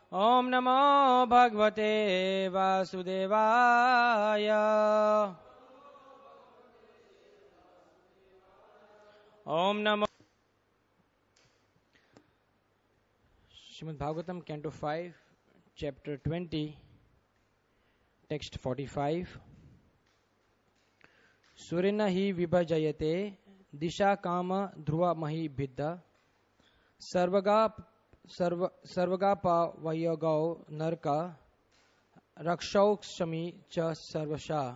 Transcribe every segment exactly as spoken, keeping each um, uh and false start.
Om Namo Bhagavate Vasudevaya. Om Namo. Srimad Bhagavatam, Canto five, Chapter twenty, Text forty-five. Surina hi vibhajayate disha kama dhruva mahi bidda sarvaga sarva sarvaga pa vayogao narka rakshau shami cha sarvasha.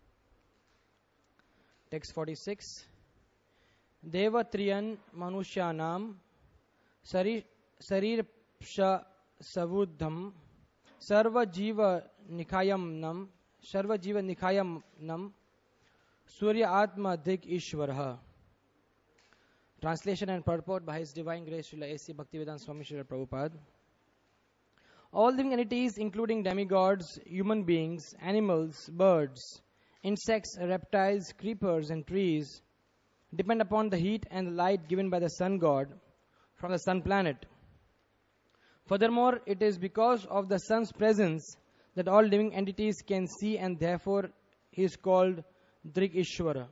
Text forty-six. Devatriyan manushyanam sari sarir ksha savuddham sarva jiva nikhayam nam sarva jiva nikhayam nam surya atma dik ishwarah. Translation and purport by His Divine Grace Srila A C Bhaktivedanta Swami Srila Prabhupada. All living entities, including demigods, human beings, animals, birds, insects, reptiles, creepers, and trees, depend upon the heat and the light given by the sun god from the sun planet. Furthermore, it is because of the sun's presence that all living entities can see, and therefore he is called Drik Ishwara.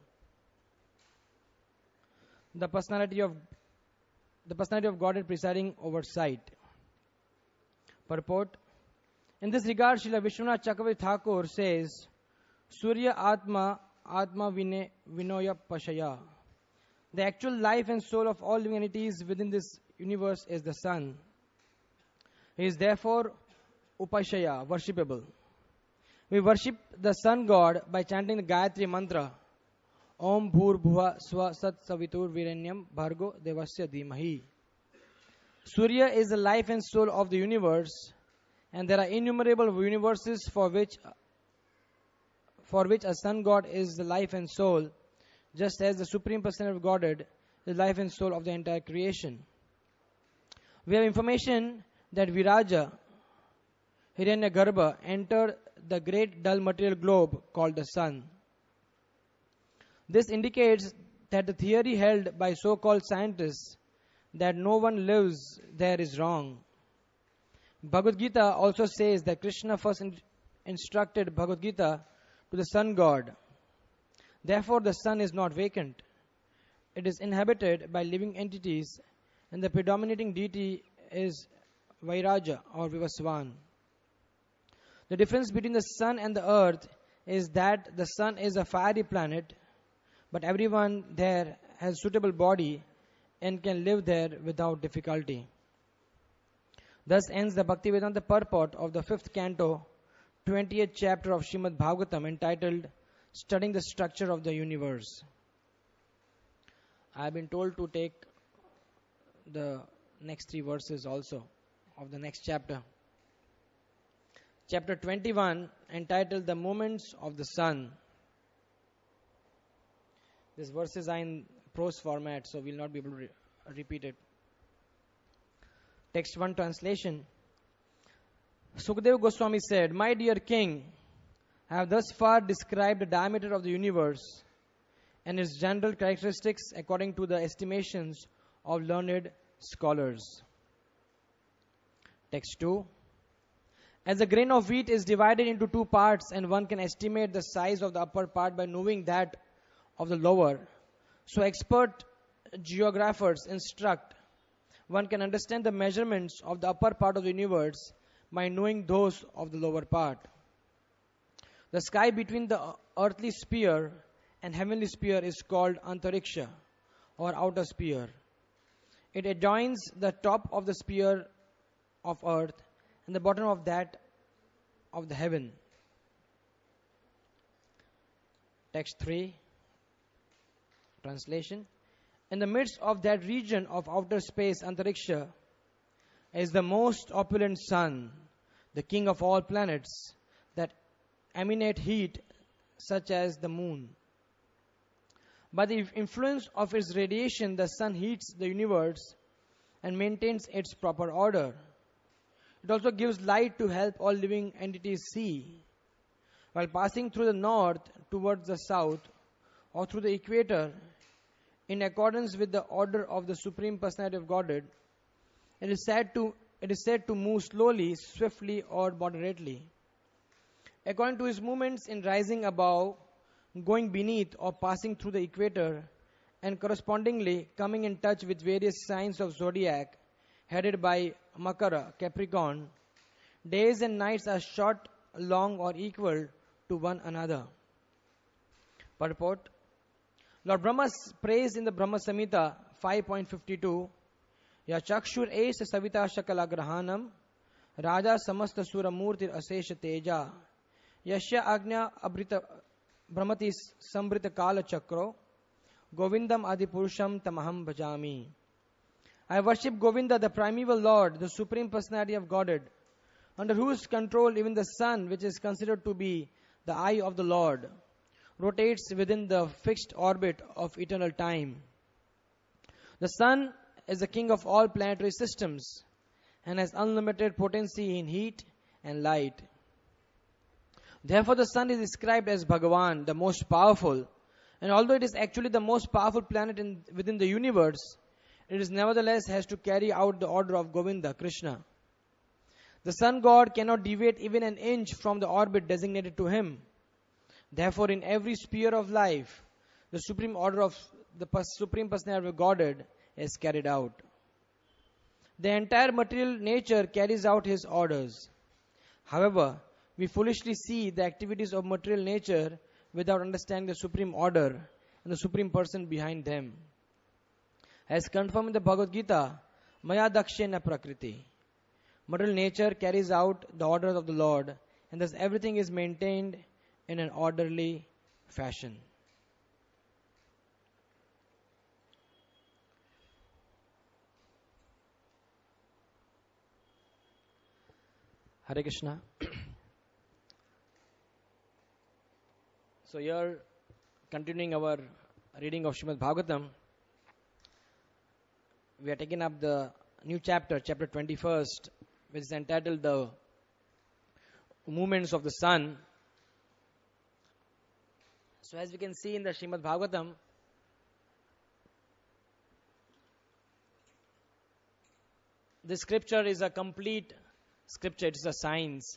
The personality of the personality of Godhead presiding over sight. Purport. In this regard, Srila Vishwanath Chakravarti Thakur says, Surya Atma Atma Vine Vinoya Pashaya. The actual life and soul of all living entities within this universe is the sun. He is therefore Upashaya, worshipable. We worship the sun god by chanting the Gayatri mantra, Om Bhur Bhuva Swa Sat Savitur Viranyam Bhargo Devasya Dhimahi. Surya is the life and soul of the universe, and there are innumerable universes for which for which a sun god is the life and soul, just as the Supreme Personality of Godhead is the life and soul of the entire creation. We have information that Viraja, Hiranyagarbha, entered the great dull material globe called the sun. This indicates that the theory held by so-called scientists that no one lives there is wrong. Bhagavad Gita also says that Krishna first in- instructed Bhagavad Gita to the sun god. Therefore, the sun is not vacant. It is inhabited by living entities, and the predominating deity is Vairaja or Vivaswan. The difference between the sun and the earth is that the sun is a fiery planet, but everyone there has suitable body and can live there without difficulty. Thus ends the Bhaktivedanta purport of the fifth canto, twentieth chapter of Srimad Bhagavatam, entitled Studying the Structure of the Universe. I have been told to take the next three verses also of the next chapter. Chapter twenty-one, entitled The Movements of the Sun. These verses are in prose format, so we will not be able to re- repeat it. Text one translation. Sukadeva Goswami said, My dear king, I have thus far described the diameter of the universe and its general characteristics according to the estimations of learned scholars. Text two. As a grain of wheat is divided into two parts, and one can estimate the size of the upper part by knowing that of the lower, so expert geographers instruct one can understand the measurements of the upper part of the universe by knowing those of the lower part. The sky between the earthly sphere and heavenly sphere is called Antariksha, or outer sphere. It adjoins the top of the sphere of earth and the bottom of that of the heaven. Text three. Translation. In the midst of that region of outer space, Antariksha, is the most opulent sun, the king of all planets, that emanate heat such as the moon. By the influence of its radiation, the sun heats the universe and maintains its proper order. It also gives light to help all living entities see. While passing through the north towards the south, or through the equator, in accordance with the order of the Supreme Personality of Godhead, it is said to it is said to move slowly, swiftly, or moderately. According to its movements in rising above, going beneath, or passing through the equator, and correspondingly coming in touch with various signs of zodiac, headed by Makara, Capricorn, days and nights are short, long, or equal to one another. Purport. Lord Brahma prays in the Brahma Samhita five point fifty-two, Ya chakshur es savita shakala grahanam, Raja samasta sura murtir asesha teja, Yashya agnya abrita brahmati sambrita kala chakro, Govindam adipurusham tamaham bhajami. I worship Govinda, the primeval Lord, the Supreme Personality of Godhead, under whose control even the sun, which is considered to be the eye of the Lord, rotates within the fixed orbit of eternal time. The sun is the king of all planetary systems and has unlimited potency in heat and light. Therefore, the sun is described as Bhagavan, the most powerful. And although it is actually the most powerful planet in, within the universe, it is nevertheless has to carry out the order of Govinda, Krishna. The sun god cannot deviate even an inch from the orbit designated to him. Therefore, in every sphere of life, the supreme order of the Supreme Personality of Godhead is carried out. The entire material nature carries out his orders. However, we foolishly see the activities of material nature without understanding the supreme order and the supreme person behind them. As confirmed in the Bhagavad Gita, Maya Dakshena Prakriti. Material nature carries out the orders of the Lord, and thus everything is maintained in an orderly fashion. Hare Krishna. So here, continuing our reading of Srimad Bhagavatam, we are taking up the new chapter, chapter twenty-first, which is entitled The Movements of the Sun. So as we can see in the Srimad Bhagavatam, the scripture is a complete scripture, it is a science.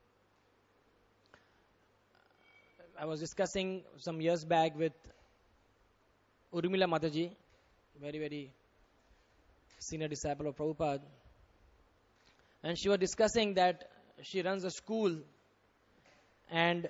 I was discussing some years back with Urmila Mataji, very, very senior disciple of Prabhupada. And she was discussing that she runs a school and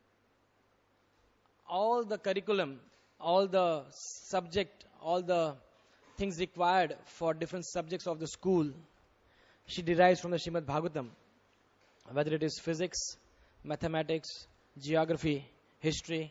all the curriculum, all the subject, all the things required for different subjects of the school, she derives from the Srimad Bhagavatam. Whether it is physics, mathematics, geography, history.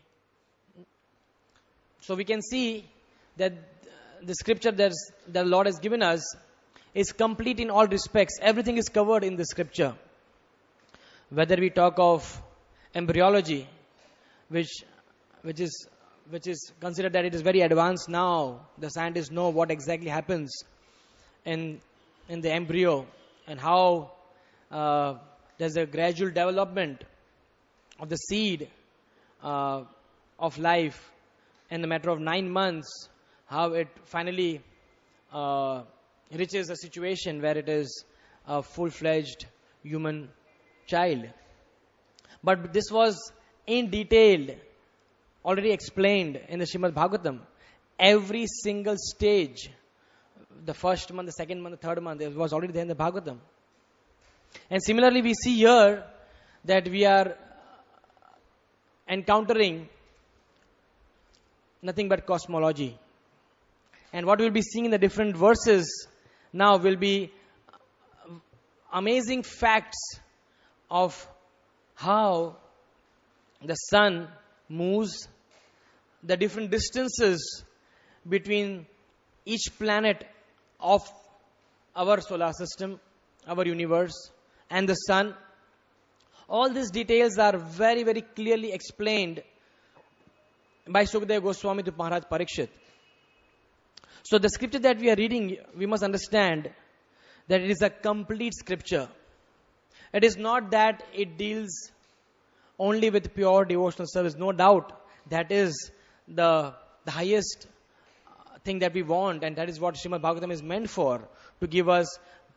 So we can see that the scripture that the Lord has given us is complete in all respects. Everything is covered in the scripture. Whether we talk of embryology, which which is which is considered that it is very advanced now. The scientists know what exactly happens in in the embryo and how uh, there's a gradual development of the seed uh, of life in the matter of nine months, how it finally uh, reaches a situation where it is a full-fledged human child. But this was in detail already explained in the Srimad Bhagavatam. Every single stage, the first month, the second month, the third month, it was already there in the Bhagavatam. And similarly, we see here that we are encountering nothing but cosmology. And what we'll be seeing in the different verses now will be amazing facts of how the sun moves, the different distances between each planet of our solar system, our universe, and the sun. All these details are very, very clearly explained by Sukadeva Goswami to Maharaj Parikshit. So the scripture that we are reading, we must understand that it is a complete scripture. It is not that it deals only with pure devotional service. No doubt that is the, the highest thing that we want, and that is what Srimad Bhagavatam is meant for, to give us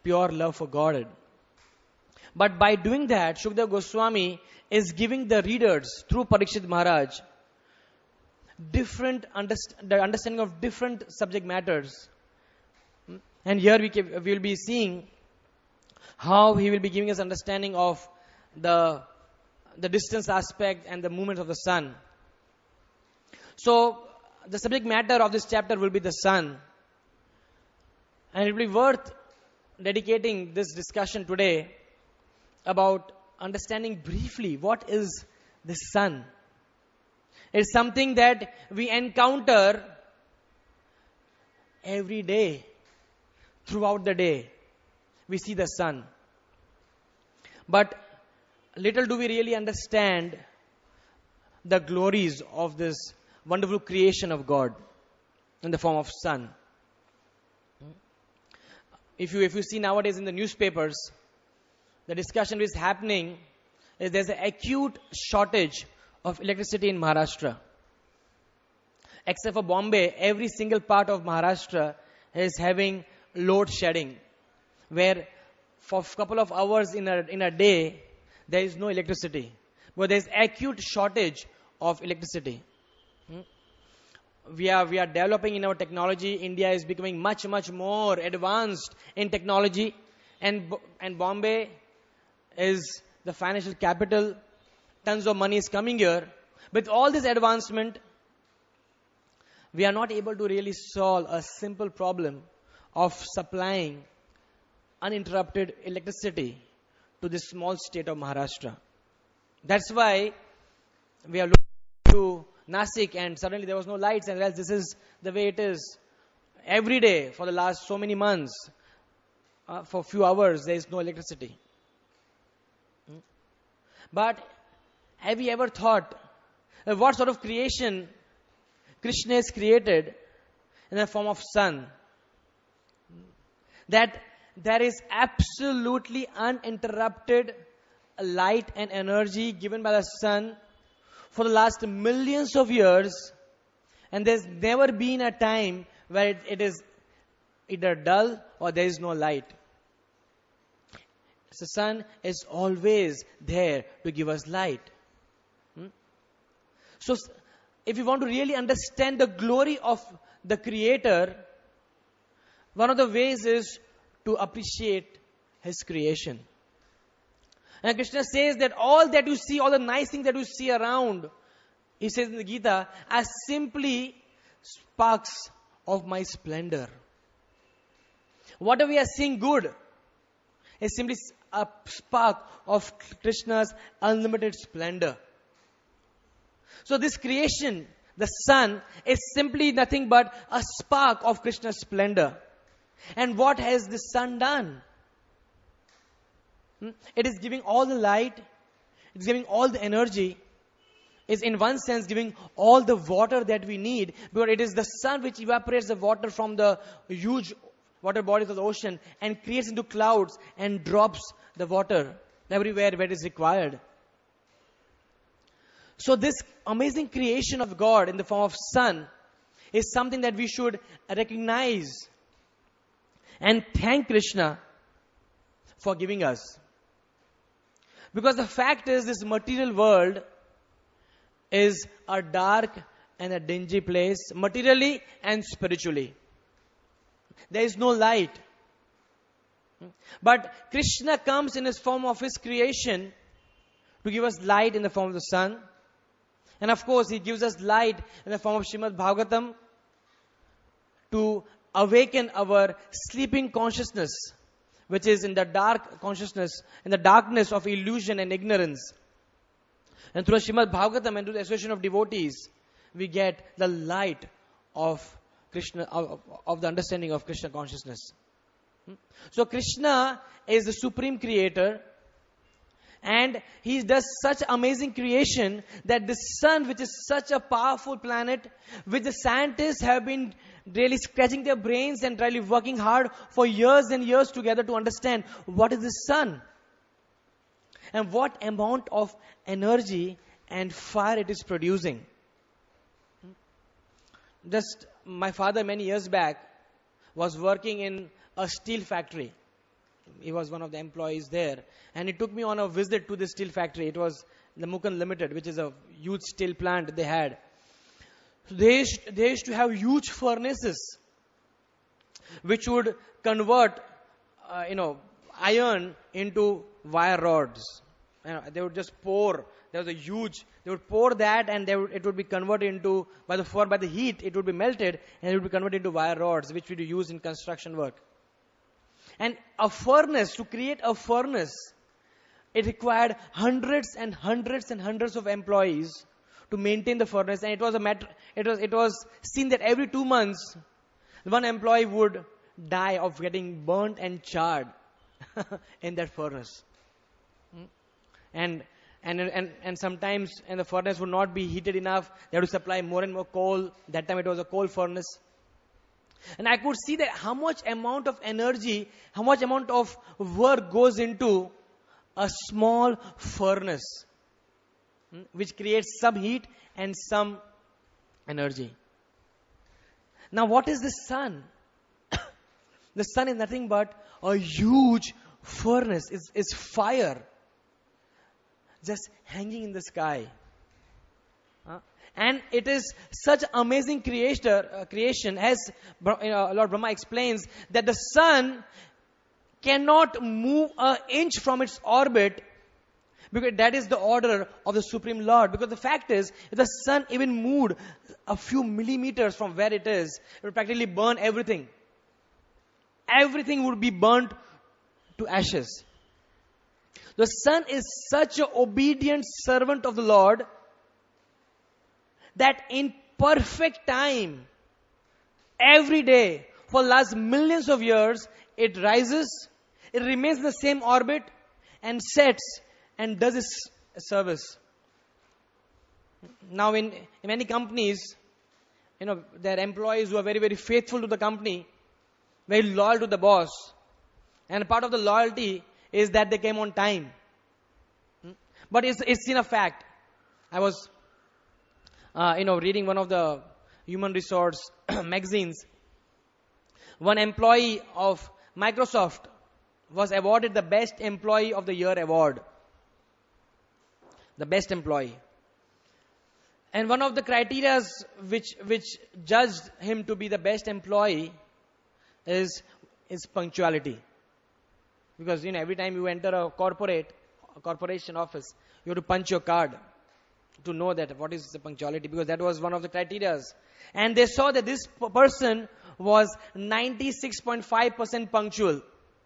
pure love for God. But by doing that, Shukdev Goswami is giving the readers, through Parikshit Maharaj, different underst- the understanding of different subject matters. And here we can, we will be seeing how he will be giving us understanding of the, the distance aspect and the movement of the sun. So, the subject matter of this chapter will be the sun. And it will be worth dedicating this discussion today about understanding briefly what is the sun. It's something that we encounter every day, throughout the day. We see the sun. But little do we really understand the glories of this wonderful creation of God in the form of sun. If you if you see nowadays in the newspapers, the discussion which is happening is there's an acute shortage of electricity in Maharashtra. Except for Bombay, every single part of Maharashtra is having load shedding, where for a couple of hours in a in a day there is no electricity. But there is acute shortage of electricity. Hmm? We are we are developing in our technology. India is becoming much much more advanced in technology, and and Bombay is the financial capital. Tons of money is coming here. With all this advancement, we are not able to really solve a simple problem of supplying uninterrupted electricity to this small state of Maharashtra. That's why we are looking to Nasik, and suddenly there was no lights, and well, this is the way it is. Every day for the last so many months, uh, for a few hours, there is no electricity. Hmm? But have you ever thought uh, what sort of creation Krishna has created in the form of sun? That there is absolutely uninterrupted light and energy given by the sun for the last millions of years, and there's never been a time where it, it is either dull or there is no light. The sun is always there to give us light. Hmm? So, if you want to really understand the glory of the Creator, one of the ways is to appreciate His creation. And Krishna says that all that you see, all the nice things that you see around, he says in the Gita, are simply sparks of my splendor. Whatever we are seeing good is simply a spark of Krishna's unlimited splendor. So this creation, the sun, is simply nothing but a spark of Krishna's splendor. And what has the sun done? Hmm? It is giving all the light, it's giving all the energy, is in one sense giving all the water that we need, because it is the sun which evaporates the water from the huge water bodies of the ocean and creates into clouds and drops the water everywhere where it is required. So this amazing creation of God in the form of sun is something that we should recognize and thank Krishna for giving us. Because the fact is, this material world is a dark and a dingy place, materially and spiritually. There is no light. But Krishna comes in his form of his creation to give us light in the form of the sun. And of course, he gives us light in the form of Srimad Bhagavatam to awaken our sleeping consciousness, which is in the dark consciousness, in the darkness of illusion and ignorance. And through Srimad Bhagavatam and through the association of devotees, we get the light of Krishna, of, of the understanding of Krishna consciousness. So Krishna is the supreme creator, and he does such amazing creation that the sun, which is such a powerful planet, which the scientists have been really scratching their brains and really working hard for years and years together to understand what is the sun and what amount of energy and fire it is producing. Just my father many years back was working in a steel factory, he was one of the employees there, and he took me on a visit to the steel factory. It was the Mukan Limited, which is a huge steel plant they had. So they used, they used to have huge furnaces, which would convert, uh, you know, iron into wire rods. You know, they would just pour. There was a huge. They would pour that, and they would, it would be converted into by the for by the heat. It would be melted, and it would be converted into wire rods, which we use in construction work. And a furnace, to create a furnace, it required hundreds and hundreds and hundreds of employees to maintain the furnace. And it was a matter. It was it was seen that every two months, one employee would die of getting burnt and charred in that furnace. And And, and and sometimes and the furnace would not be heated enough. They had to supply more and more coal. That time it was a coal furnace. And I could see that how much amount of energy, how much amount of work goes into a small furnace, which creates some heat and some energy. Now what is the sun? The sun is nothing but a huge furnace. It's, it's fire, just hanging in the sky. Uh, and it is such amazing creator, uh, creation, as you know, Lord Brahma explains, that the sun cannot move an inch from its orbit, because that is the order of the Supreme Lord. Because the fact is, if the sun even moved a few millimeters from where it is, it would practically burn everything. Everything would be burnt to ashes. The sun is such an obedient servant of the Lord that in perfect time, every day, for the last millions of years, it rises, it remains in the same orbit, and sets and does its service. Now in, in many companies, you know, there are employees who are very, very faithful to the company, very loyal to the boss. And part of the loyalty is that they came on time. But it's, it's in a fact. I was, uh, you know, reading one of the human resource magazines. One employee of Microsoft was awarded the Best Employee of the Year award. The best employee. And one of the criteria which, which judged him to be the best employee is, is punctuality. Because, you know, every time you enter a corporate, a corporation office, you have to punch your card to know that what is the punctuality, because that was one of the criteria. And they saw that this person was ninety-six point five percent punctual.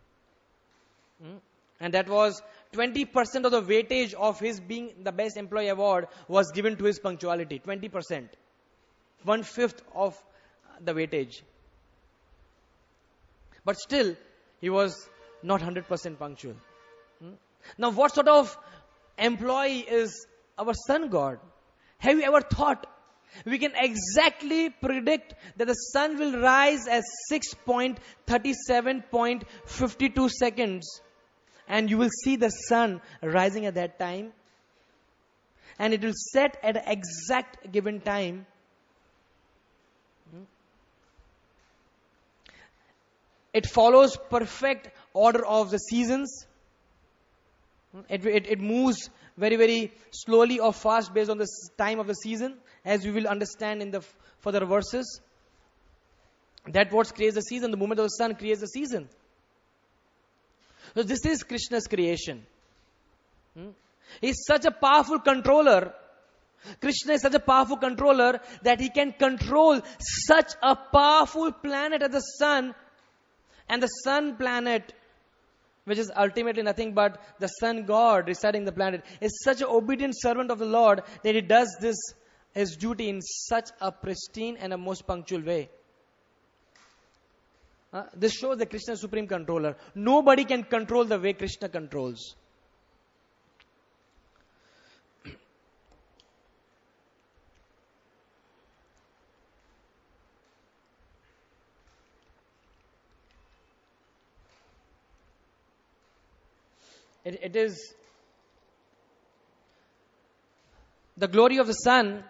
And that was twenty percent of the weightage of his being the best employee award was given to his punctuality. twenty percent. One-fifth of the weightage. But still, he was not one hundred percent punctual. Hmm? Now, what sort of employee is our sun God? Have you ever thought we can exactly predict that the sun will rise at six point three seven point five two seconds, and you will see the sun rising at that time, and it will set at an exact given time? Hmm? It follows perfect order of the seasons. It, it, it moves very, very slowly or fast based on the time of the season, as we will understand in the f- further verses. That what creates the season. The movement of the sun creates the season. So this is Krishna's creation. Hmm? He's such a powerful controller. Krishna is such a powerful controller that he can control such a powerful planet as the sun. And the sun planet, which is ultimately nothing but the sun God residing the planet, is such an obedient servant of the Lord that he does this, his duty, in such a pristine and a most punctual way. Uh, this shows that Krishna is supreme controller. Nobody can control the way Krishna controls. It, it is the glory of the sun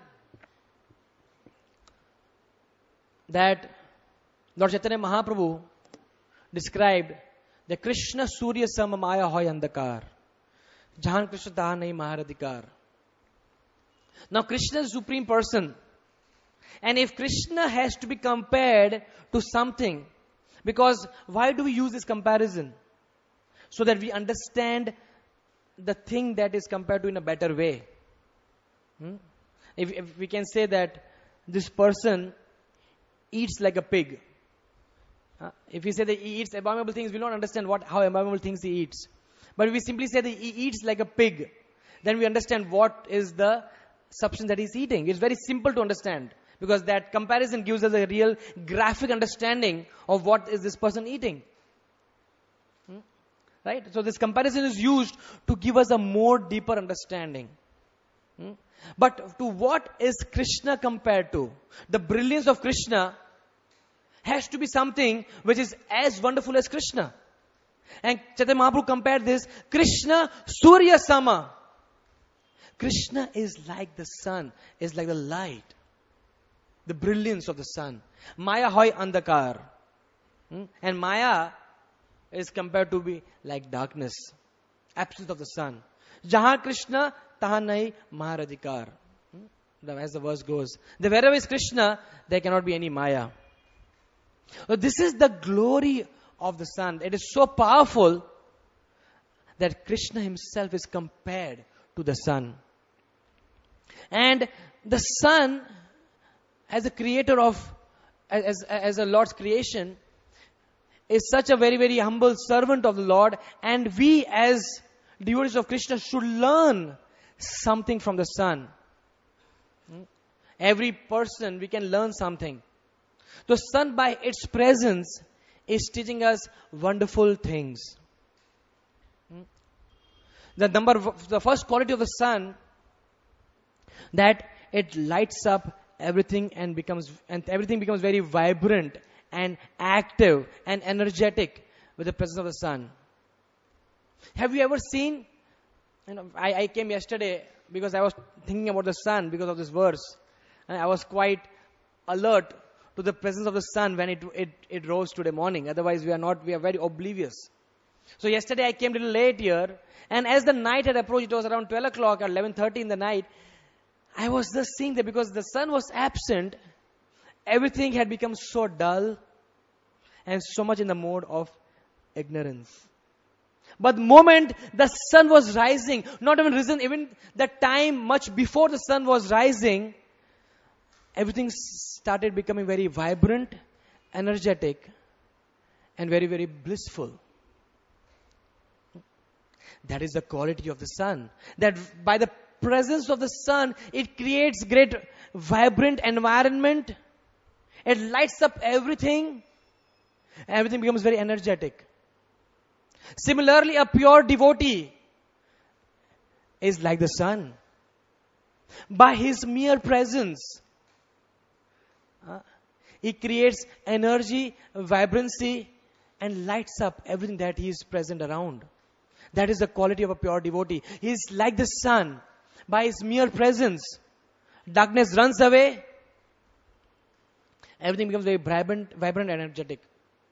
that Lord Chaitanya Mahaprabhu described, The Krishna Surya Sama Maya Hoy Andakar. Jahan Krishna Tahan Nahi Maharadhikar. Now Krishna is supreme person. And if Krishna has to be compared to something, because why do we use this comparison? So that we understand the thing that is compared to in a better way. Hmm? If, if we can say that this person eats like a pig. Uh, if we say that he eats abominable things, we don't understand what how abominable things he eats. But if we simply say that he eats like a pig, then we understand what is the substance that he's eating. It's very simple to understand, because that comparison gives us a real graphic understanding of what is this person eating. Hmm? Right? So this comparison is used to give us a more deeper understanding. Hmm? But to what is Krishna compared to? The brilliance of Krishna has to be something which is as wonderful as Krishna. And Chaitanya Mahaprabhu compared this, Krishna Surya Sama. Krishna is like the sun, is like the light, the brilliance of the sun. Maya Hoy Andakar. Hmm? And Maya is compared to be like darkness, absence of the sun. Jahan Krishna, tahan nahi Maharadhikar. Hmm? As the verse goes. The wherever is Krishna, there cannot be any Maya. So this is the glory of the sun. It is so powerful that Krishna himself is compared to the sun. And the sun, as a creator of, as, as a Lord's creation, is such a very, very humble servant of the Lord. And we as devotees of Krishna should learn something from the sun. Every person, we can learn something. The sun, by its presence, is teaching us wonderful things. The number, the first quality of the sun, that it lights up everything and becomes, and everything becomes very vibrant and active and energetic with the presence of the sun. Have you ever seen? You know, I, I came yesterday because I was thinking about the sun because of this verse, and I was quite alert to the presence of the sun when it, it, it rose today morning. Otherwise, we are not, we are very oblivious. So yesterday I came a little late here, and as the night had approached, it was around twelve o'clock or eleven thirty in the night, I was just seeing that because the sun was absent, everything had become so dull and so much in the mode of ignorance. But the moment the sun was rising, not even risen, even the time much before the sun was rising, everything started becoming very vibrant, energetic, and very, very blissful. That is the quality of the sun. That by the presence of the sun, it creates great vibrant environment. It lights up everything. Everything becomes very energetic. Similarly, a pure devotee is like the sun. By his mere presence, uh, he creates energy, vibrancy, and lights up everything that he is present around. That is the quality of a pure devotee. He is like the sun. By his mere presence, darkness runs away. Everything becomes very vibrant, vibrant and energetic.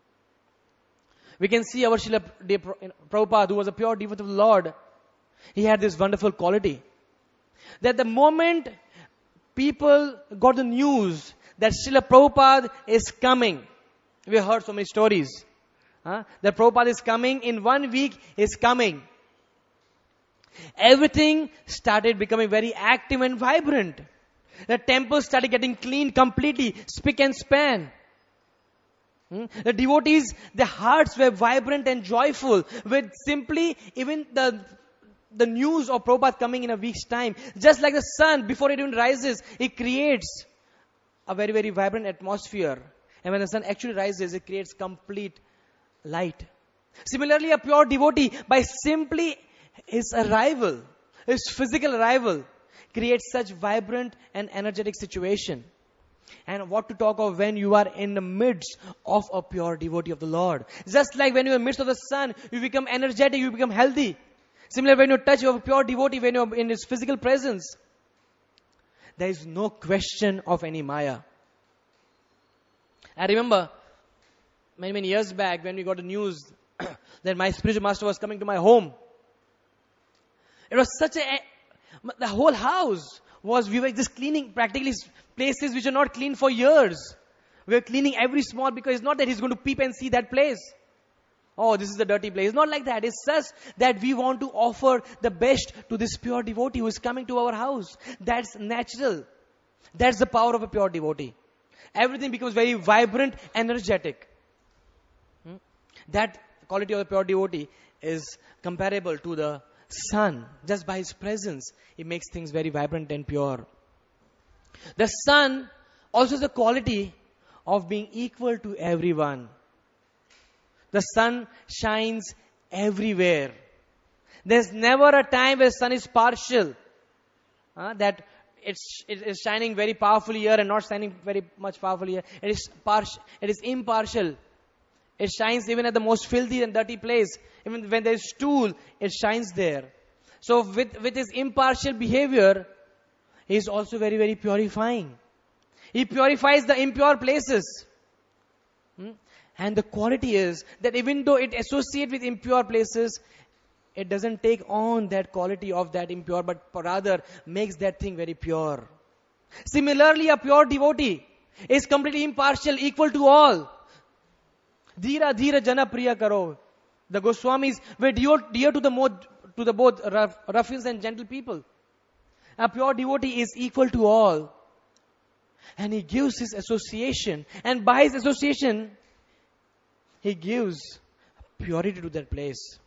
We can see our Srila Prabhupada, who was a pure devotee of the Lord. He had this wonderful quality. That the moment people got the news that Srila Prabhupada is coming, we heard so many stories. Huh? That Prabhupada is coming, in one week is coming. Everything started becoming very active and vibrant. The temple started getting cleaned completely, spick and span. Hmm? The devotees, their hearts were vibrant and joyful with simply even the the news of Prabhupada coming in a week's time. Just like the sun, before it even rises, it creates a very, very vibrant atmosphere. And when the sun actually rises, it creates complete light. Similarly, a pure devotee, by simply his arrival, his physical arrival, creates such vibrant and energetic situation. And what to talk of when you are in the midst of a pure devotee of the Lord. Just like when you are in the midst of the sun, you become energetic, you become healthy. Similarly, when you touch a pure devotee, when you are in his physical presence, there is no question of any Maya. I remember many, many years back when we got the news that my spiritual master was coming to my home. It was such a, the whole house was, we were just cleaning practically places which are not clean for years. We were cleaning every small, because it's not that he's going to peep and see that place. Oh, this is a dirty place. It's not like that. It's just that we want to offer the best to this pure devotee who is coming to our house. That's natural. That's the power of a pure devotee. Everything becomes very vibrant, energetic. Hmm? That quality of a pure devotee is comparable to the sun. Just by his presence, it makes things very vibrant and pure. The sun also has the quality of being equal to everyone. The sun shines everywhere. There's never a time where the sun is partial. Uh, that it's, it is shining very powerfully here and not shining very much powerfully here. It is partial. It is impartial. It shines even at the most filthy and dirty place. Even when there is stool, it shines there. So with, with his impartial behavior, he is also very, very purifying. He purifies the impure places. Hmm? And the quality is that even though it associates with impure places, it doesn't take on that quality of that impure, but rather makes that thing very pure. Similarly, a pure devotee is completely impartial, equal to all. Dhira dhira jana priya karo. The Goswamis were dear, dear to the mo- to the both rough, ruffians and gentle people. A pure devotee is equal to all. And he gives his association. And by his association, he gives purity to that place.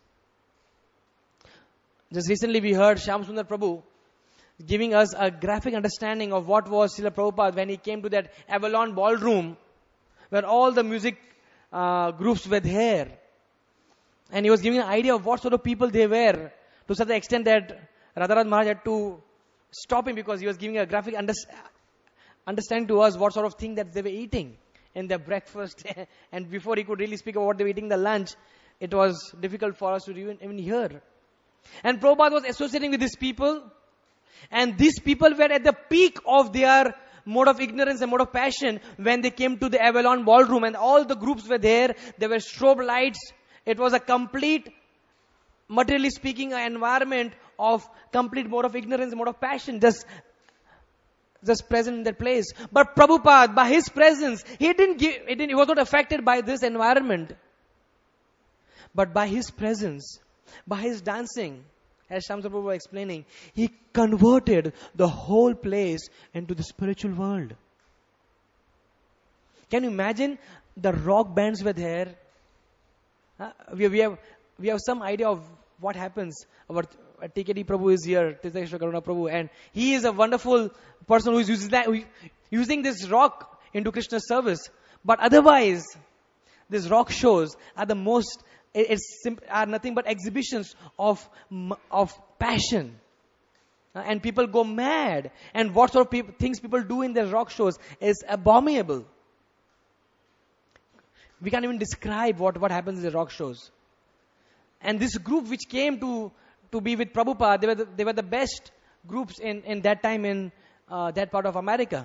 Just recently we heard Shyam Sundar Prabhu giving us a graphic understanding of what was Srila Prabhupada when he came to that Avalon ballroom where all the music uh, groups were there. And he was giving an idea of what sort of people they were, to such an extent that Radharaj Maharaj had to stop him because he was giving a graphic under- understanding to us what sort of thing that they were eating in their breakfast. And before he could really speak about what they were eating in the lunch, it was difficult for us to even, even hear. And Prabhupada was associating with these people. And these people were at the peak of their mode of ignorance and mode of passion when they came to the Avalon ballroom. And all the groups were there. There were strobe lights. It was a complete, materially speaking, an environment of complete mode of ignorance, mode of passion, just, just present in that place. But Prabhupada, by his presence, he didn't give, he, didn't, he was not affected by this environment. But by his presence, by his dancing, as Shyam Sundar Prabhu was explaining, he converted the whole place into the spiritual world. Can you imagine? The rock bands were there. Uh, we, we have we have some idea of what happens. Our T K D Prabhu is here, Tirthakeshwar Karuna Prabhu, and he is a wonderful person who is using that, who, using this rock into Krishna's service. But otherwise, these rock shows are the most, it, it's sim- are nothing but exhibitions of of passion. Uh, and people go mad. And what sort of peop- things people do in their rock shows is abominable. We can't even describe what, what happens in the rock shows. And this group which came to, to be with Prabhupada, they were the, they were the best groups in, in that time in uh, that part of America.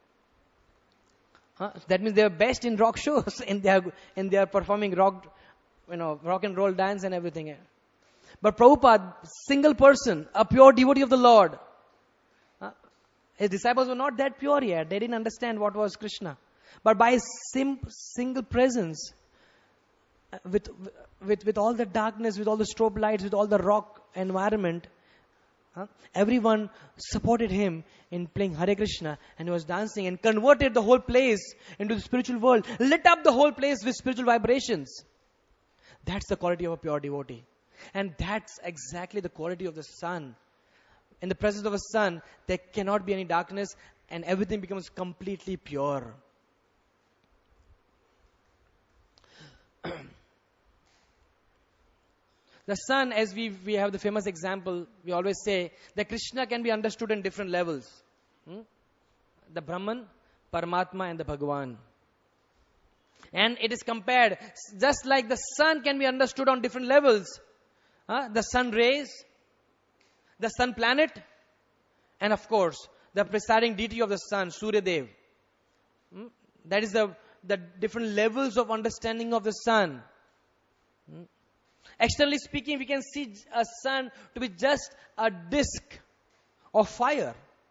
Huh? That means they were best in rock shows, and they are and they are performing rock, you know, rock and roll dance and everything. But Prabhupada, single person, a pure devotee of the Lord. Huh? His disciples were not that pure yet. They didn't understand what was Krishna. But by his sim- single presence, with, with, with all the darkness, with all the strobe lights, with all the rock environment, huh, everyone supported him in playing Hare Krishna, and he was dancing and converted the whole place into the spiritual world, lit up the whole place with spiritual vibrations. That's the quality of a pure devotee. And that's exactly the quality of the sun. In the presence of a sun, there cannot be any darkness, and everything becomes completely pure. The sun, as we, we have the famous example, we always say that Krishna can be understood in different levels. Hmm? The Brahman, Paramatma, and the Bhagavan. And it is compared, just like the sun can be understood on different levels. Huh? The sun rays, the sun planet, and of course, the presiding deity of the sun, Surya Dev. Hmm? That is the, the different levels of understanding of the sun. Hmm? Externally speaking, we can see a sun to be just a disk of fire.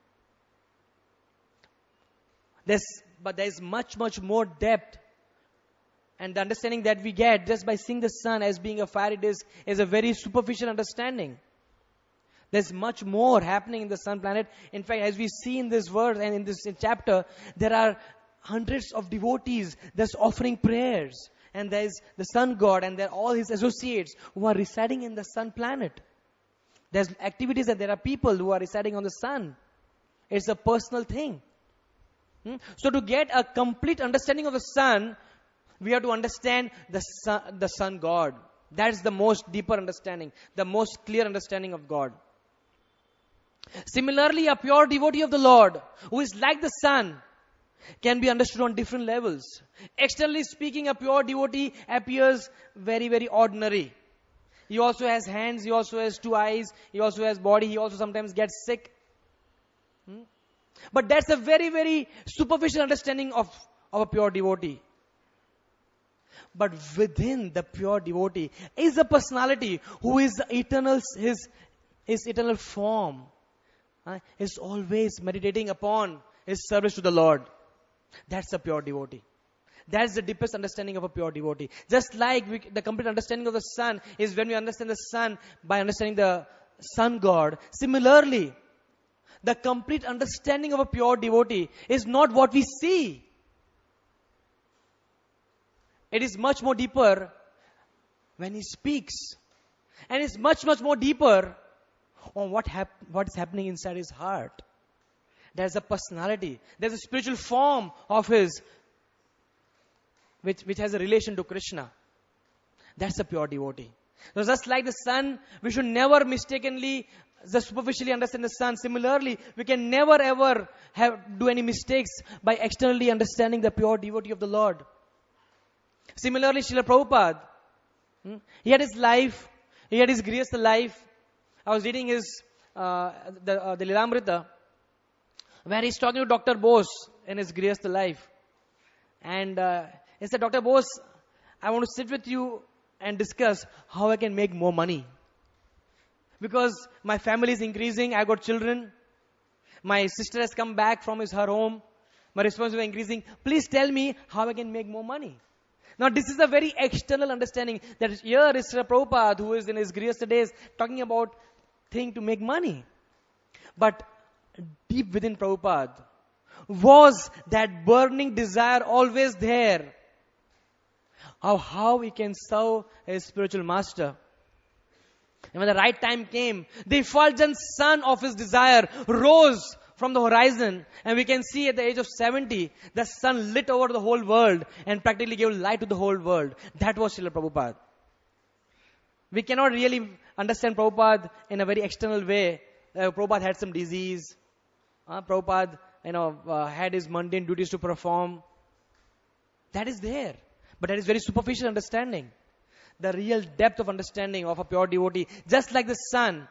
There's, but there is much, much more depth. And the understanding that we get just by seeing the sun as being a fiery disk is a very superficial understanding. There's much more happening in the sun planet. In fact, as we see in this verse and in this chapter, there are hundreds of devotees that's offering prayers. And there's the sun god and there are all his associates who are residing in the sun planet. There's activities and there are people who are residing on the sun. It's a personal thing. Hmm? So to get a complete understanding of the sun, we have to understand the sun, the sun god. That's the most deeper understanding, the most clear understanding of God. Similarly, a pure devotee of the Lord, who is like the sun, can be understood on different levels. Externally speaking, a pure devotee appears very, very ordinary. He also has hands, he also has two eyes, he also has body, he also sometimes gets sick. Hmm? But that's a very, very superficial understanding of, of a pure devotee. But within the pure devotee is a personality who is the eternal, his, his eternal form. Uh, is always meditating upon his service to the Lord. That's a pure devotee. That's the deepest understanding of a pure devotee. Just like we, the complete understanding of the sun is when we understand the sun by understanding the sun god. Similarly, the complete understanding of a pure devotee is not what we see. It is much more deeper when he speaks. And it's much, much more deeper on what hap- what is happening inside his heart. There's a personality. There's a spiritual form of his which, which has a relation to Krishna. That's a pure devotee. So just like the sun, we should never mistakenly, just superficially understand the sun. Similarly, we can never ever have, do any mistakes by externally understanding the pure devotee of the Lord. Similarly, Srila Prabhupada, hmm, he had his life, he had his Grihastha life. I was reading his, uh, the, uh, the Lilamrita, where he's talking to Doctor Bose in his Grihastha life. And uh, he said, Doctor Bose, I want to sit with you and discuss how I can make more money. Because my family is increasing, I got children. My sister has come back from his, her home. My responsibilities are increasing. Please tell me how I can make more money. Now this is a very external understanding that here is Srila Prabhupada, who is in his Grihastha days talking about thing to make money. But deep within Prabhupada was that burning desire always there of how he can serve his spiritual master. And when the right time came, the effulgent sun of his desire rose from the horizon, and we can see at the age of seventy, the sun lit over the whole world and practically gave light to the whole world. That was Srila Prabhupada. We cannot really understand Prabhupada in a very external way. Uh, Prabhupada had some disease. Uh, Prabhupada, you know, uh, had his mundane duties to perform. That is there. But that is very superficial understanding. The real depth of understanding of a pure devotee, just like the sun,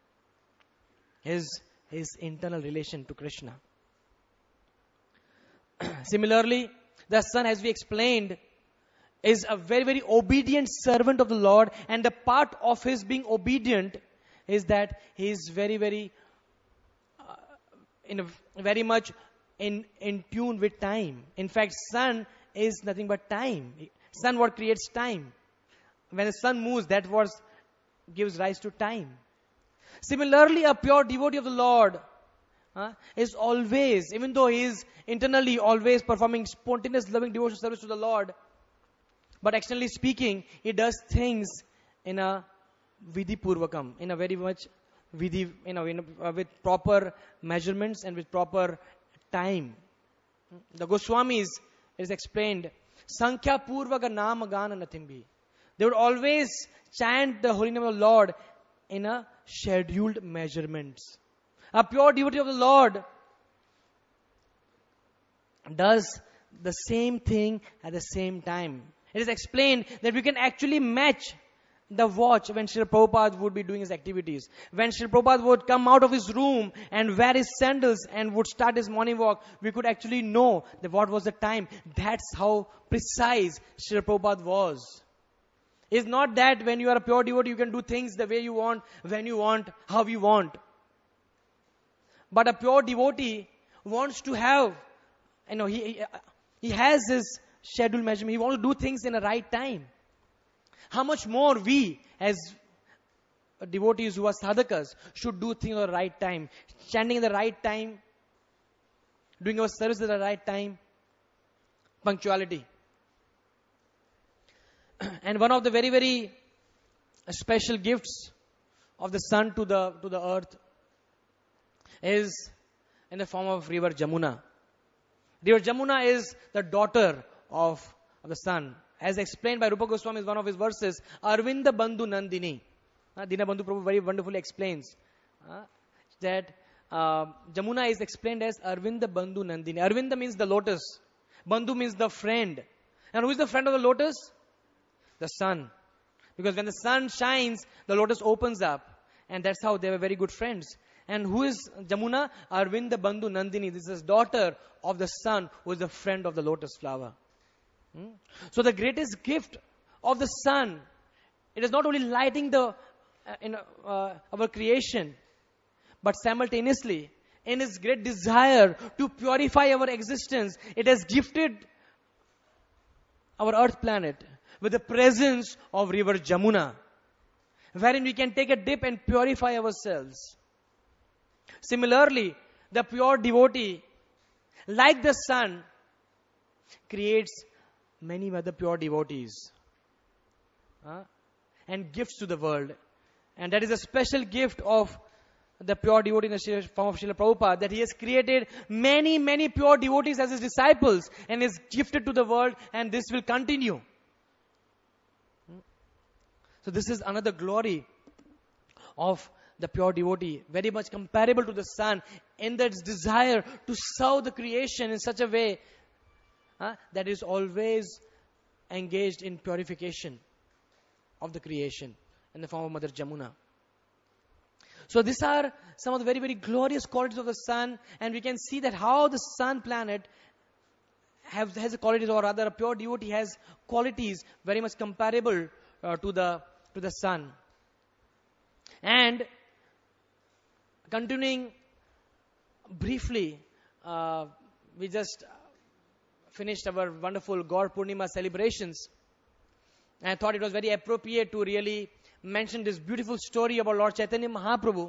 is his internal relation to Krishna. Similarly, the sun, as we explained, is a very, very obedient servant of the Lord, and the part of his being obedient is that he is very, very, uh, in a, very much in, in tune with time. In fact, sun is nothing but time. Sun what creates time. When the sun moves, that what gives rise to time. Similarly, a pure devotee of the Lord uh, is always, even though he is internally always performing spontaneous loving devotional service to the Lord, but externally speaking, he does things in a vidhi purvakam, in a very much vidhi, you know, in a, uh, with proper measurements and with proper time. The Goswamis, it is explained, Sankhya purvaka nama gana nathimbi. They would always chant the holy name of the Lord in a scheduled measurements. A pure devotee of the Lord does the same thing at the same time. It is explained that we can actually match the watch when Srila Prabhupada would be doing his activities. When Srila Prabhupada would come out of his room and wear his sandals and would start his morning walk, we could actually know that what was the time. That's how precise Srila Prabhupada was. It's not that when you are a pure devotee, you can do things the way you want, when you want, how you want. But a pure devotee wants to have, you know, he, he, he has his schedule measurement. He wants to do things in the right time. How much more we, as devotees who are sadhakas, should do things at the right time, standing at the right time, doing our service at the right time, punctuality. And one of the very, very special gifts of the sun to the to the earth is in the form of river Jamuna. River Jamuna is the daughter of, of the sun. As explained by Rupa Goswami in one of his verses, Arvinda Bandhu Nandini. Uh, Dinabandhu Prabhu very wonderfully explains uh, that uh, Jamuna is explained as Arvinda Bandhu Nandini. Arvinda means the lotus. Bandhu means the friend. And who is the friend of the lotus? The sun. Because when the sun shines, the lotus opens up. And that's how they were very good friends. And who is Jamuna? Arvinda Bandhu Nandini. This is daughter of the sun who is the friend of the lotus flower. Hmm? So the greatest gift of the sun, it is not only lighting the uh, in uh, our creation, but simultaneously, in its great desire to purify our existence, it has gifted our earth planet with the presence of river Jamuna, wherein we can take a dip and purify ourselves. Similarly, the pure devotee, like the sun, creates many other pure devotees uh, and gifts to the world. And that is a special gift of the pure devotee in the form of Srila Prabhupada, that he has created many, many pure devotees as his disciples and is gifted to the world, and this will continue. So this is another glory of the pure devotee, very much comparable to the sun in its desire to serve the creation in such a way uh, that is always engaged in purification of the creation in the form of Mother Jamuna. So these are some of the very, very glorious qualities of the sun, and we can see that how the sun planet have, has a qualities, or rather a pure devotee has qualities very much comparable uh, to the to the sun. And continuing briefly, uh, we just finished our wonderful Gaur Purnima celebrations. And I thought it was very appropriate to really mention this beautiful story about Lord Chaitanya Mahaprabhu,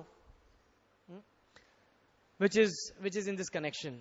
which is which is in this connection.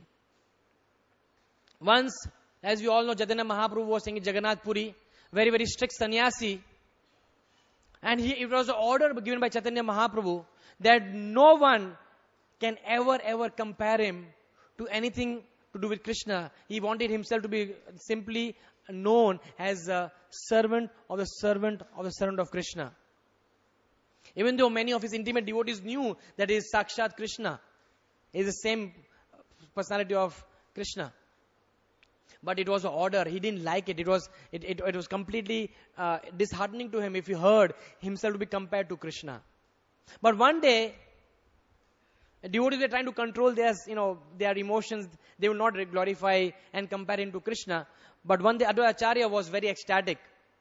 Once, as we all know, Chaitanya Mahaprabhu was staying in Jagannath Puri, very, very strict sannyasi. And he, it was an order given by Chaitanya Mahaprabhu that no one can ever, ever compare him to anything to do with Krishna. He wanted himself to be simply known as a servant of the servant of the servant of Krishna. Even though many of his intimate devotees knew that he is Sakshat Krishna, he is the same personality of Krishna. But it was an order. He didn't like it. It was it, it, it was completely uh, disheartening to him if he heard himself to be compared to Krishna. But one day, devotees were trying to control their, you know, their emotions. They would not glorify and compare him to Krishna. But one day, Advaita Acharya was very ecstatic.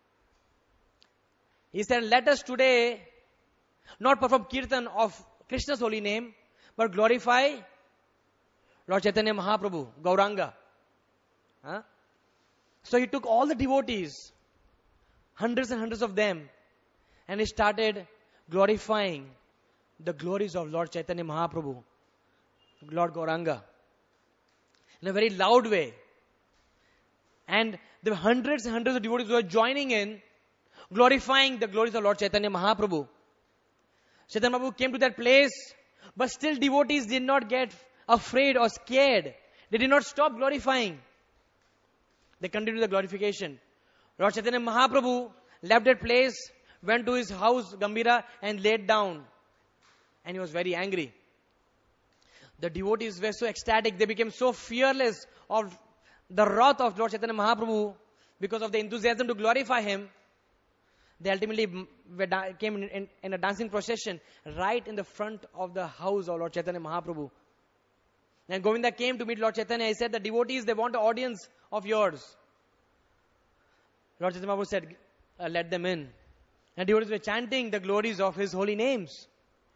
He said, "Let us today not perform kirtan of Krishna's holy name, but glorify Lord Chaitanya Mahaprabhu, Gauranga." Huh? So he took all the devotees, hundreds and hundreds of them, and he started glorifying the glories of Lord Chaitanya Mahaprabhu, Lord Gauranga, in a very loud way. And there were hundreds and hundreds of devotees who were joining in, glorifying the glories of Lord Chaitanya Mahaprabhu. Chaitanya Mahaprabhu came to that place, but still devotees did not get afraid or scared. They did not stop glorifying. They continued the glorification. Lord Chaitanya Mahaprabhu left that place, went to his house, Gambhira, and laid down. And he was very angry. The devotees were so ecstatic, they became so fearless of the wrath of Lord Chaitanya Mahaprabhu because of the enthusiasm to glorify him. They ultimately came in, in, in a dancing procession right in the front of the house of Lord Chaitanya Mahaprabhu. And Govinda came to meet Lord Chaitanya. He said, "The devotees, they want an audience of yours." Lord Chaitanya Mahaprabhu said, uh, "Let them in." And devotees were chanting the glories of His holy names.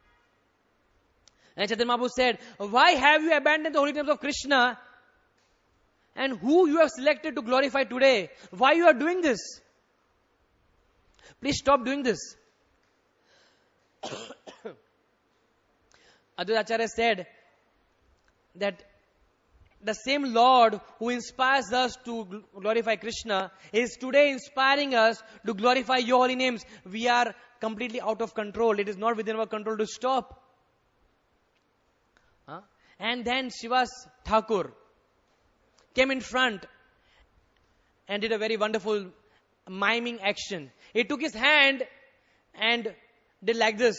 And Chaitanya Mahaprabhu said, why have you abandoned the holy names of Krishna? And who you have selected to glorify today? Why you are doing this? Please stop doing this. Advaita Acharya said that the same Lord who inspires us to glorify Krishna is today inspiring us to glorify your holy names. We are completely out of control. It is not within our control to stop. Huh? And then Srivas Thakur came in front and did a very wonderful miming action. He took his hand and did like this,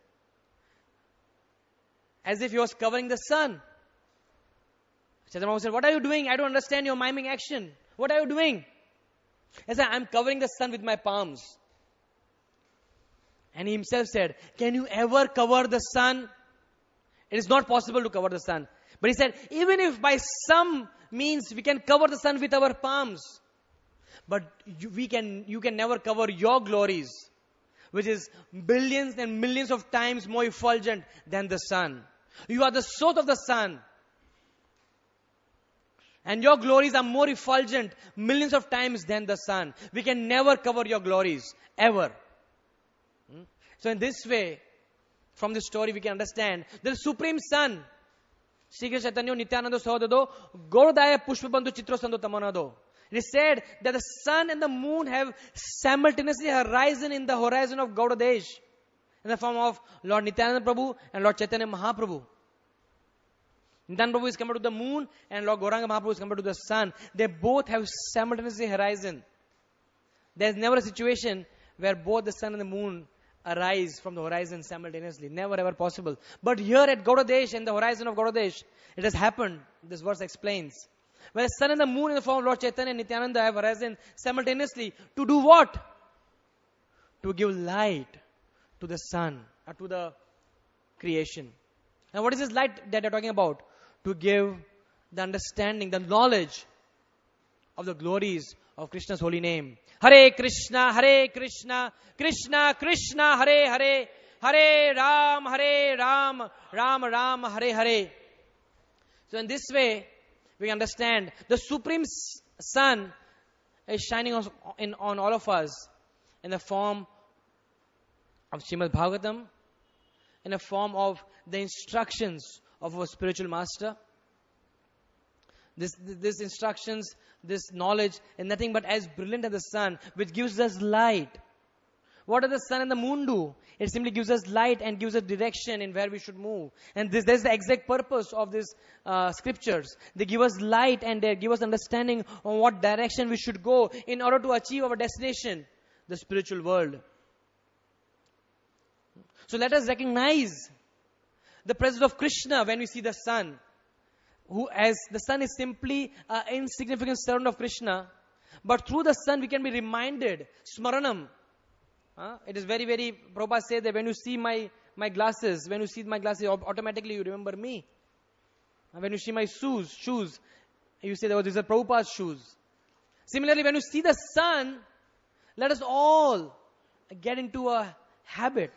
as if he was covering the sun. Chaitanya Mahaprabhu said, what are you doing? I don't understand your miming action. What are you doing? He said, I'm covering the sun with my palms. And he himself said, can you ever cover the sun? It is not possible to cover the sun. But he said, even if by some means we can cover the sun with our palms, but you, we can, you can never cover your glories, which is billions and millions of times more effulgent than the sun. You are the source of the sun. And your glories are more effulgent millions of times than the sun. We can never cover your glories, ever. Hmm? So in this way, from this story we can understand the Supreme Sun, Sri Krishna Chaitanya Nityananda Sahodado, Gaudaya Pushpabandhu Chitra Sandhu Tamanado. It is said that the sun and the moon have simultaneously arisen in the horizon of Gaudadesh in the form of Lord Nityananda Prabhu and Lord Chaitanya Mahaprabhu. Nityananda Prabhu is compared to the moon and Lord Gauranga Mahaprabhu is compared to the sun. They both have simultaneously horizon. There is never a situation where both the sun and the moon arise from the horizon simultaneously. Never ever possible. But here at Gaudadesh, in the horizon of Gaudadesh, it has happened. This verse explains. Where the sun and the moon in the form of Lord Chaitanya and Nityananda have arisen simultaneously to do what? To give light to the sun, or to the creation. And what is this light that they are talking about? To give the understanding, the knowledge of the glories of Krishna's holy name. Hare Krishna, Hare Krishna, Krishna Krishna, Hare Hare, Hare Ram, Hare Ram, Ram Ram, Hare Hare. So in this way, we understand the Supreme Sun is shining on, in, on all of us in the form of Srimad Bhagavatam, in the form of the instructions of our spiritual master. This, this instructions, this knowledge is nothing but as brilliant as the sun, which gives us light. What does the sun and the moon do? It simply gives us light and gives us direction in where we should move. And this, this is the exact purpose of these uh, scriptures. They give us light and they give us understanding on what direction we should go in order to achieve our destination, the spiritual world. So let us recognize the presence of Krishna when we see the sun. Who, as the sun is simply an insignificant servant of Krishna, but through the sun we can be reminded, smaranam. Uh, it is very, very, Prabhupada says that when you see my, my glasses, when you see my glasses, automatically you remember me. Uh, when you see my shoes, shoes, you say, oh, these are Prabhupada's shoes. Similarly, when you see the sun, let us all get into a habit.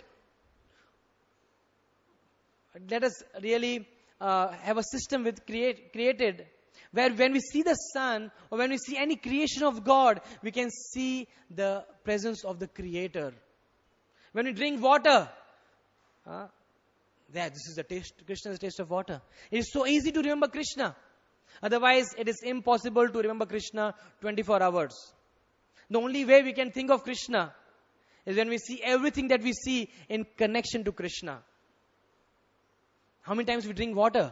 Let us really uh, have a system with create, created where when we see the sun or when we see any creation of God, we can see the presence of the Creator. When we drink water, uh, there, this is the taste, Krishna's taste of water. It is so easy to remember Krishna. Otherwise, it is impossible to remember Krishna twenty-four hours. The only way we can think of Krishna is when we see everything that we see in connection to Krishna. How many times we drink water?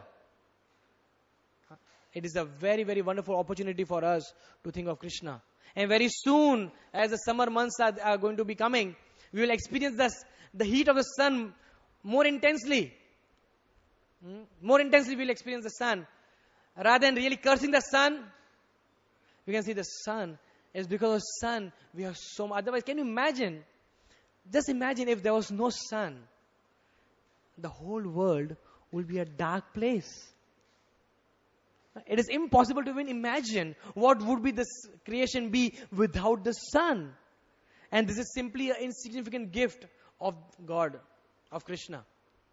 It is a very, very wonderful opportunity for us to think of Krishna. And very soon, as the summer months are, are going to be coming, we will experience this, the heat of the sun more intensely. Hmm? More intensely we will experience the sun. Rather than really cursing the sun, we can see the sun. It's because of the sun we have so much. Otherwise, can you imagine? Just imagine if there was no sun. The whole world will be a dark place. It is impossible to even imagine what would be this creation be without the sun. And this is simply an insignificant gift of God, of Krishna.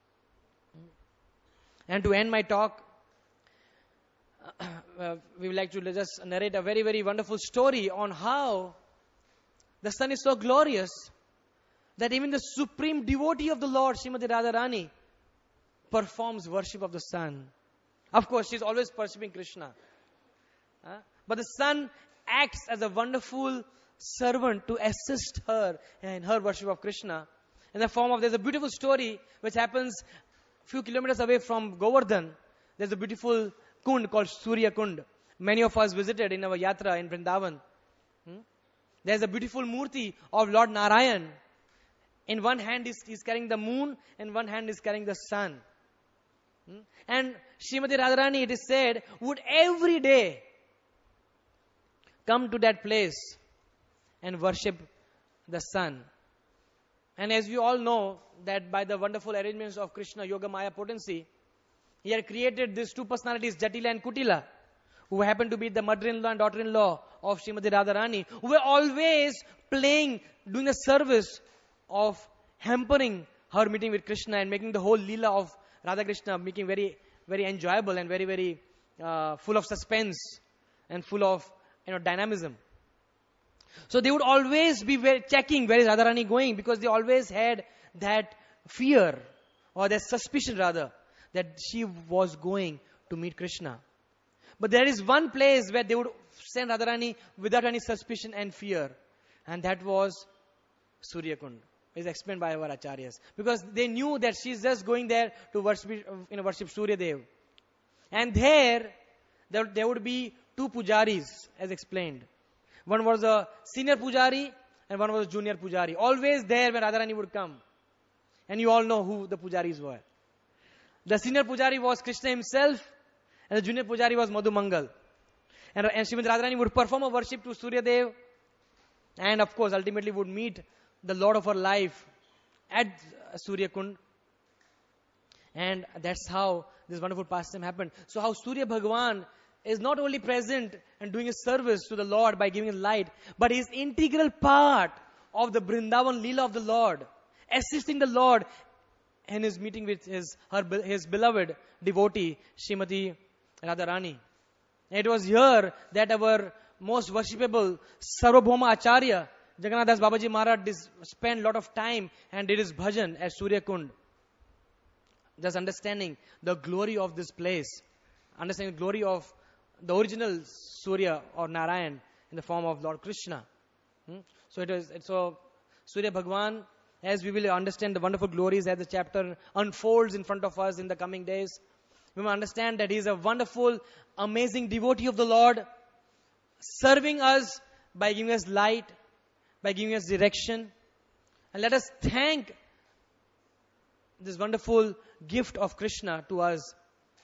And to end my talk, uh, we would like to just narrate a very, very wonderful story on how the sun is so glorious that even the supreme devotee of the Lord, Srimati Radharani, performs worship of the sun. Of course, she is always worshipping Krishna. Uh, but the sun acts as a wonderful servant to assist her in her worship of Krishna. In the form of, there's a beautiful story which happens a few kilometers away from Govardhan. There's a beautiful kund called Surya Kund. Many of us visited in our yatra in Vrindavan. Hmm? There's a beautiful murti of Lord Narayan. In one hand he's, he's carrying the moon, and one hand is carrying the sun. Hmm? And Srimati Radharani, it is said, would every day come to that place and worship the sun. And as we all know, that by the wonderful arrangements of Krishna Yoga Maya potency, he had created these two personalities, Jatila and Kutila, who happened to be the mother-in-law and daughter-in-law of Srimati Radharani, who were always playing, doing the service of hampering her meeting with Krishna and making the whole Leela of Radha Krishna making very, very enjoyable and very, very uh, full of suspense and full of, you know, dynamism. So they would always be very checking where is Radharani going, because they always had that fear or that suspicion rather that she was going to meet Krishna. But there is one place where they would send Radharani without any suspicion and fear, and that was Surya Kund. Is explained by our acharyas, because they knew that she is just going there to worship, you know, worship Surya Dev. And there, there, there would be two pujaris, as explained. One was a senior pujari and one was a junior pujari. Always there when Radharani would come. And you all know who the pujaris were. The senior pujari was Krishna himself, and the junior pujari was Madhu Mangal. And, and Srimati Radharani would perform a worship to Surya Dev, and of course ultimately would meet the Lord of her life at Surya Kund. And that's how this wonderful pastime happened. So how Surya Bhagwan is not only present and doing a service to the Lord by giving light, but is integral part of the Vrindavan Leela of the Lord, assisting the Lord in his meeting with his, her, his beloved devotee, Srimati Radharani. It was here that our most worshipable Sarvabhauma Acharya, Jagannath Das Babaji Maharaj, spent a lot of time and did his bhajan at Surya Kund. Just understanding the glory of this place, understanding the glory of the original Surya or Narayan in the form of Lord Krishna. Hmm? So it is. It's so Surya Bhagwan, as we will understand the wonderful glories as the chapter unfolds in front of us in the coming days, we will understand that he is a wonderful, amazing devotee of the Lord, serving us by giving us light, by giving us direction. And let us thank this wonderful gift of Krishna to us.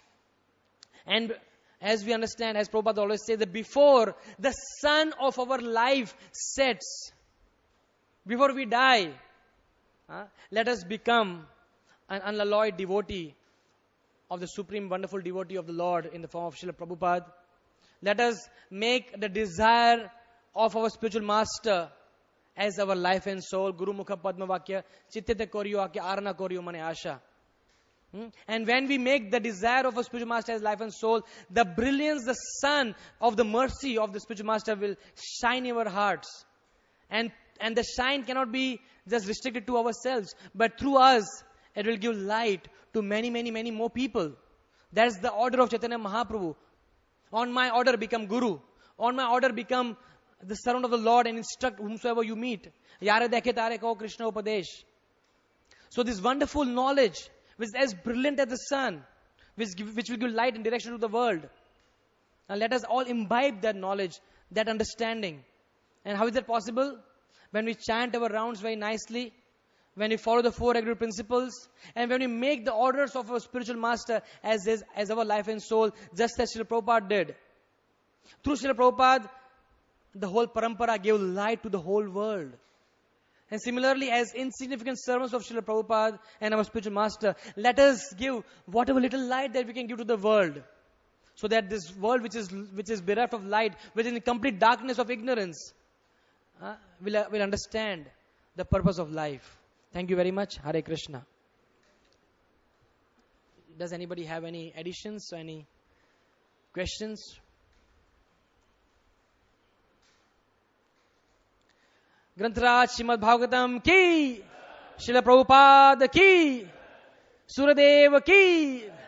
And as we understand, as Prabhupada always says, that before the sun of our life sets, before we die, uh, let us become an unalloyed devotee of the supreme wonderful devotee of the Lord in the form of Srila Prabhupada. Let us make the desire of our spiritual master as our life and soul. Guru Mukha Padma Vakya, Chittete Koryo Akya Arana Koryo Mane Asha. Hmm? And when we make the desire of a spiritual master as life and soul, the brilliance, the sun of the mercy of the spiritual master will shine in our hearts. And, and the shine cannot be just restricted to ourselves, but through us, it will give light to many, many, many more people. That's the order of Chaitanya Mahaprabhu. On my order become Guru. On my order become the servant of the Lord and instruct whomsoever you meet. Yare dekhe tare ko Krishna Upadesh. So this wonderful knowledge, which is as brilliant as the sun, which, give, which will give light and direction to the world. And let us all imbibe that knowledge, that understanding. And how is that possible? When we chant our rounds very nicely, when we follow the four regular principles, and when we make the orders of our spiritual master as, as, as our life and soul, just as Srila Prabhupada did. Through Srila Prabhupada, the whole parampara gave light to the whole world. And similarly, as insignificant servants of Srila Prabhupada and our spiritual master, let us give whatever little light that we can give to the world. So that this world which is which is bereft of light, which is in complete darkness of ignorance, uh, will, will understand the purpose of life. Thank you very much. Hare Krishna. Does anybody have any additions or any questions? Grantaraj Srimad Bhagavatam ki, Srila Prabhupada ki, Suradev ki.